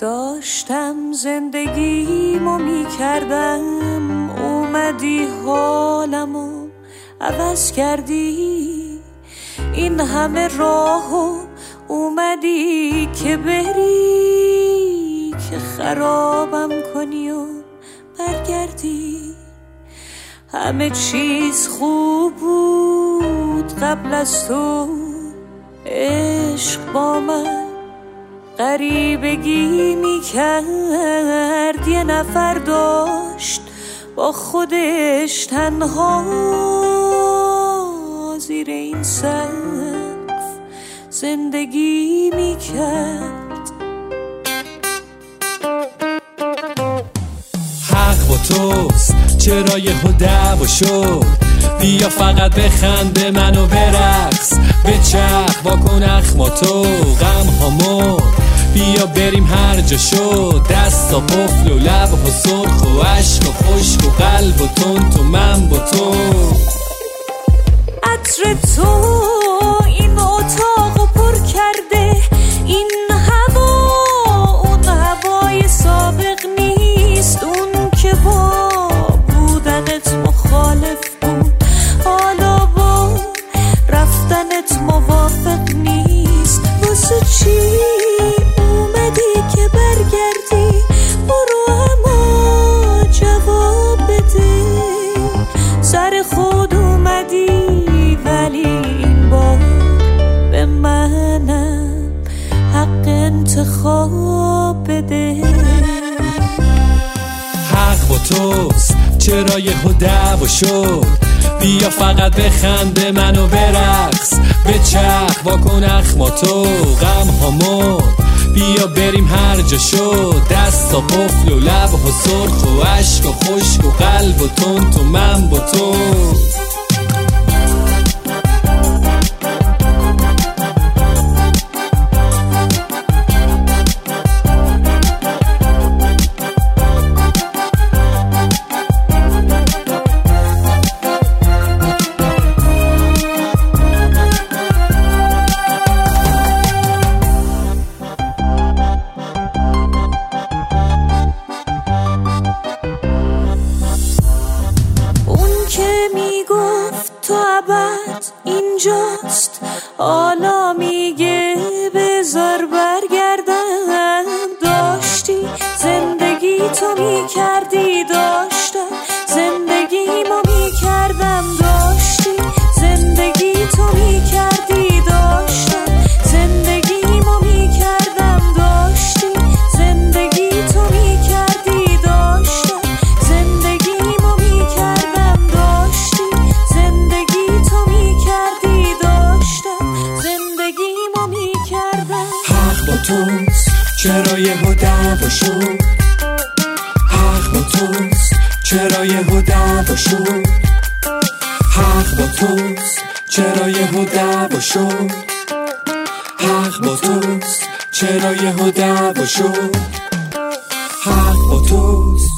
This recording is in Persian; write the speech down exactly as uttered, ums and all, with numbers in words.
داشتم زندگیمو میکردم، اومدی حالمو عوض کردی. این همه راهو اومدی که بری، که خرابم کنی و برگردی. همه چیز خوب بود قبل از تو، عشق با من غریبگی میکرد. یه نفر داشت با خودش تنها زیر این سقف زندگی میکرد. حق با توست، چرا یهو دعوا شد؟ بیا فقط بخنده منو برقص، بچرخ واکن اخماتو غم ها مرد. بیا بریم هر جا شد، دستا قفل و لب ها سرخ و عشق و خشک و قلب و تون تو من با تو. عطر تو این اتاقو پر کرده، این هوا اون هوای سابق نیست. اون که با بودنت مخالف بود، حالا با رفتنت موافق نیست. واسه چی اومدی که برگردی؟ برو اما جواب بده. سر خود اومدی ولی این بار به منم حق انتخاب بده. حق با توست، چرا یهو دعوا شد؟ بیا فقط بخنده منو برقص، بچرخ واکن اخماتو غم ها مرد. بیا بریم هر جا شد، دستا قفل و لب ها سرخ و عشق و خشک و قلب و تون تو من با تو. تو ابد اینجاست، حالا میگه بذار برگردم. داشتی زندگی تو میکردی، داشتم زندگیمو میکردم. داشتی زندگی تو میکردی، داشتم زندگیمو میکردم. داشتی زندگی تو میکردی، داشتم زندگیمو میکردم. داشتی زندگی تو میکردی، داشتم زندگیمو میکردم. حق با توست، چرا یهو دعوا شد؟ حق با توست، چرا یهو دعوا شد؟ حق با توست، چرا یهو دعوا شد؟ حق با توست، چرا یهو دعوا شد؟ حق با توست.